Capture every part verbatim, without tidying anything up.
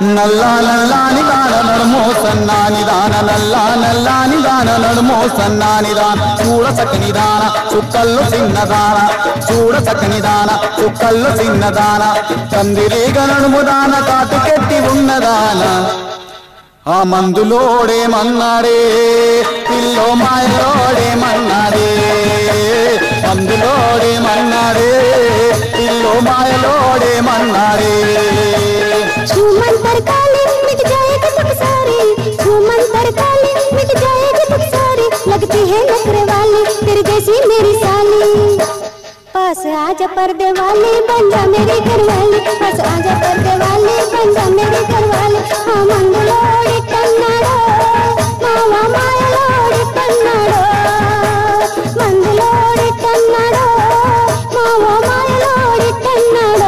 నల్లా నల్లాని దాన నడుమో సన్నాని దాన నల్లా నల్లాని దాన నడుమో సన్నాని దాన చూడ చక్కని దాన చుక్కల్లో చిన్నదాన చూడ చక్కని దాన చుక్కల్లో చిన్నదాన కందిరీగ నడుము దాన కాటుకెట్టి ఉన్నదాన ఆ మందులోడేమన్నాడే పిల్లో మాయలోడేమన్నాడే మందులోడేమన్నాడే పిల్లో మాయలోడేమన్నాడే छूमंतर काली मिट जाएगी सब सारी छूमंतर काली मिट जाएगी सब सारी लगती है नखरे वाली तेरी जैसी मेरी साली पास आजा पर्दे वाली बन जा मेरी घरवाली पास आजा पर्दे वाली बन जा मेरी घरवाली हाँ मंगलोड़ी कन्नाडो मावा मायलोड़ी कन्नाडो मंगलोड़ी कन्नाडो मावा मायलोड़ी कन्नाडो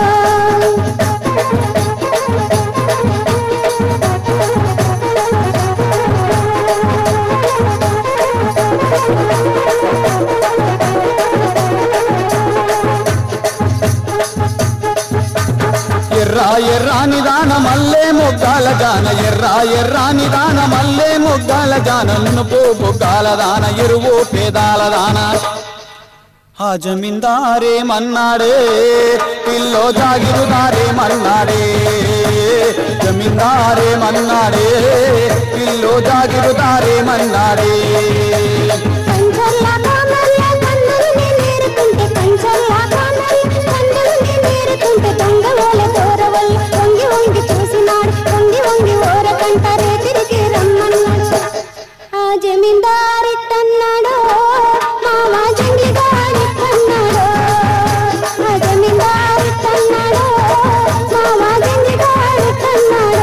ఎర్రా ఎర్రా నిదాన మల్లె మొగ్గాల జాన ఎర్రా ఎర్రా నిదాన మల్లె మొగ్గాల జాన నువ్వు బొగ్గాల దాన ఎరువు పేదాల దాన ఆ జమీందారే మన్నాడే పిల్లో జాగిరుదారే మన్నాడే జమీందారే మన్నాడే పిల్లో జాగిరుదారే మన్నాడే కంచర్లా కామర్లా కన్నుల్ని నీరుకుంటే కంచర్లా కామర్లా కన్నుల్ని నీరుకుంటే దొంగ వాళ్ళ దూరవల్ల వంగి వంగి చూసినాడు వంగి వంగి ఓరకంటారే తిరిగి రమ్మన్నాడు ఆ జమీందారిట్టన్నాడు మావా జంగిగాడిట్టన్నాడు ఆ జమీందారిట్టన్నాడు మావా జంగిగాడిట్టన్నాడు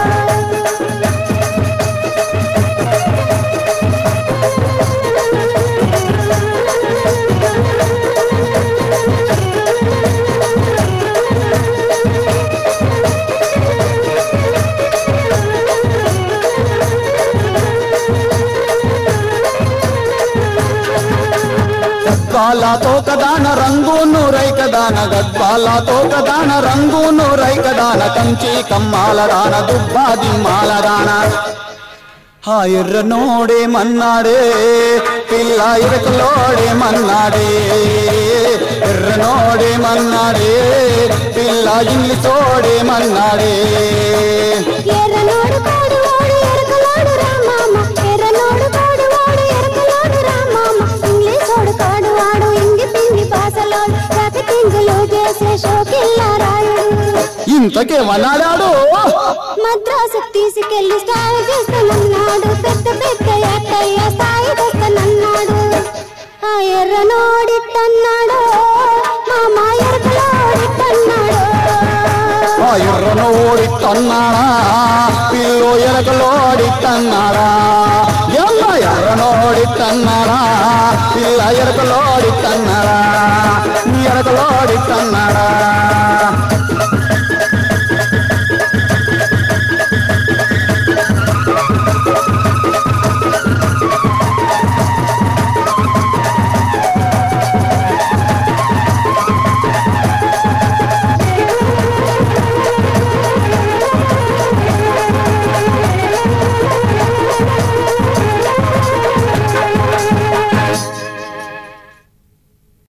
గద్వాలతో కదాన రంగు నూరై కదాన గద్వాలతో కదాన రంగు నూరై కదాన కంచి కమ్మాల దాన దుబ్బాది మాల దాన ఆ ఎర్ర నోడే మన్నాడే పిల్ల ఇరకలోడే మన్నాడే ఎర్ర నోడే మన్నాడే పిల్ల ఇంగ్లీషోడే మన్నాడే ఎర్రనోడు కోడు ఓడు ఎరకలోడు రామామ ఎర్రనోడు కోడు ఓడు ఎరకలోడు రామామ ఇంగ్లీషోడు కోడు వాడు ఇంగి పింగి భాషలోడు రకటింగులు చేసే షోకిల్లా రాయుడు ఇంతకేమన్నాడాడు మద్రాసు తీసుకెళ్లి స్టాయి చేస్తానన్నాడు పెద్ద పెద్ద యాక్టయ్య స్థాయి తెస్తానన్నాడు ఆ ఎర్రనోడిట్టన్నాడు మామ ఎరకలోడిట్టన్నాడు ఆ ఎర్రనోడిట్టన్నాడా పిల్లో ఎరకలోడిట్టన్నాడా ఎల్ల ఎర్రనోడిట్టన్నాడా పిల్ల ఎరకలోడిట్టన్నాడా ఎరకలోడిట్టన్నాడా